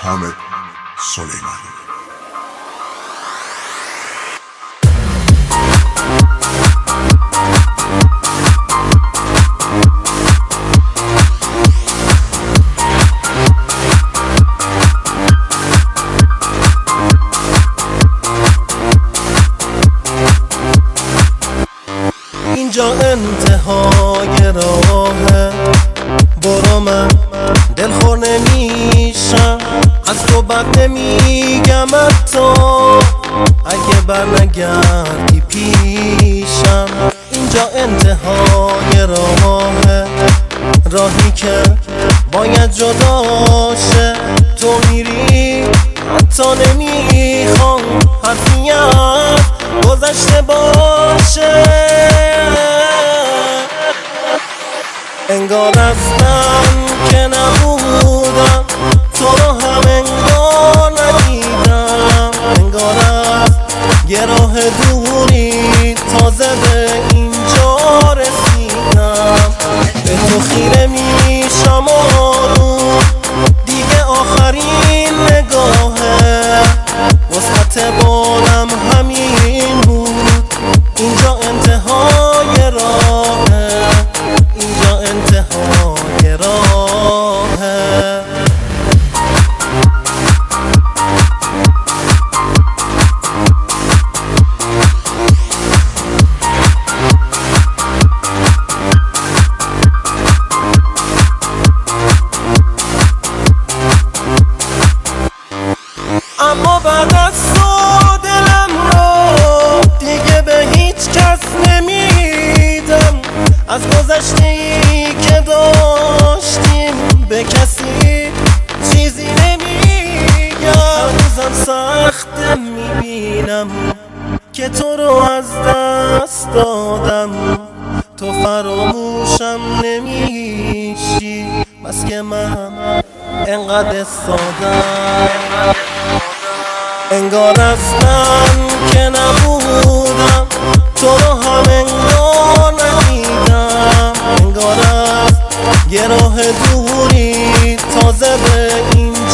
حامد سلیمانی. اینجا انتهای راهه، برو من دلخور نمیشم، از تو بد نمیگم حتی اگه برنگردی پیشم. اینجا انتهای راهه، راهی که باید جدا شه، تو میری حتی نمیخوام حرفی از گذشته باشه. انگار از من که نبودم، تو رو هم انگار ندیدم، انگار از یه راه دوری تازه به اینجا رسیدم. به تو خیره میشم آروم، دیگه آخرین نگاهه، وسعت بالم همین بود. اینجا انتهای راهه، اینجا انتهای راهه. اما بعد از تو دلم رو دیگه به هیچ کس نمیدم، از گذشته‌ای که داشتیم به کسی چیزی نمیگم. هنوزم سخته میبینم که تو رو از دست دادم، تو فراموشم نمیشی، بس که من انقدر سادم. انگار از من که نبودم، تو رو هم انگار ندیدم، انگار از یه راه دوری تازه به این